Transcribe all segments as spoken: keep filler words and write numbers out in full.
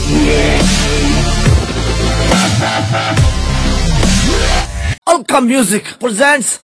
Alka Music presents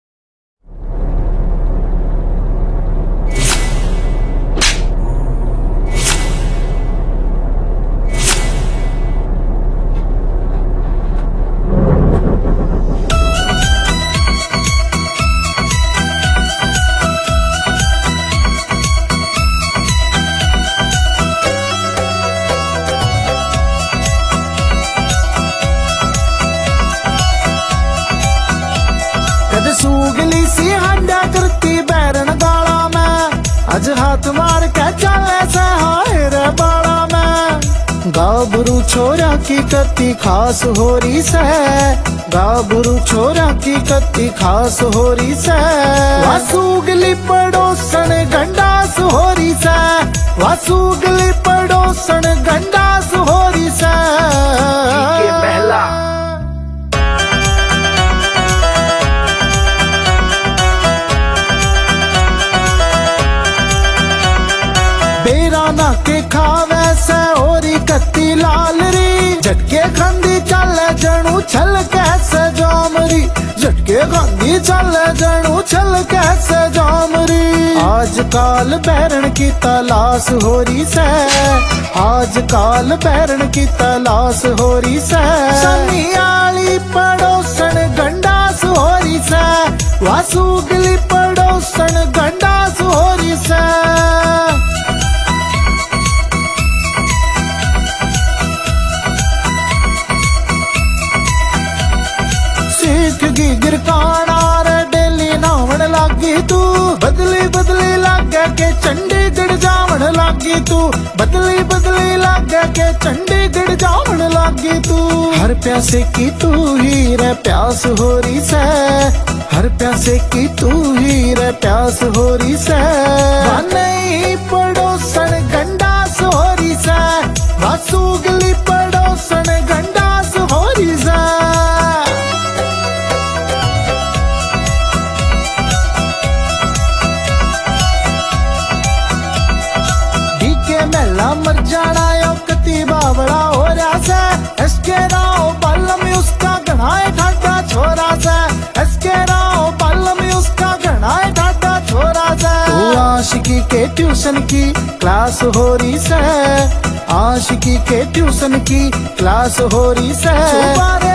सूगली सी हंडा करती बैरन गाला में अज हाथ मार के चले से हायर बाला में गाबरू छोरा की कत्ती खास हो रही से गाबरू छोरा की कत्ती खास हो रही से वासूगली पड़ोसन गंडास हो रही से वासूगली पड़ोसन गंडास हो रही से पहला बेराना के खावे से ओरी कत्ती लाल री झटके खंदी चल जणू छल कैसे जामरी झटके खंदी चल जणू छल कैसे जामरी आजकल बैरन की तलाश हो रही से आजकल बैरन की तलाश हो रही से सनियाली पड़ोसन गंडास हो रही से वासूगली पड़ोसन गंडास हो रही से गिरकाना रे डेली नावण लागी तू बदली बदली लागे के चंडीगढ़ जावण लागी तू बदली बदली लागे के चंडीगढ़ जावण लागी तू हर प्यासे की तू ही रे प्यास हो रही से हर प्यासे की तू ही रे प्यास हो रही से नहीं पड़ोसन गंडास हो रही से वासूगली पड़ोसन गंडास हो रही से मेला मर जाना यो कती बावड़ा हो रहा से इसके राव बालम उसका गणाए ठाटा छोरा से इसके राव बालम उसका गणाए ठाटा छोरा से तू आशिकी के ट्यूशन की क्लास हो रही से आशिकी के ट्यूशन की क्लास हो रही से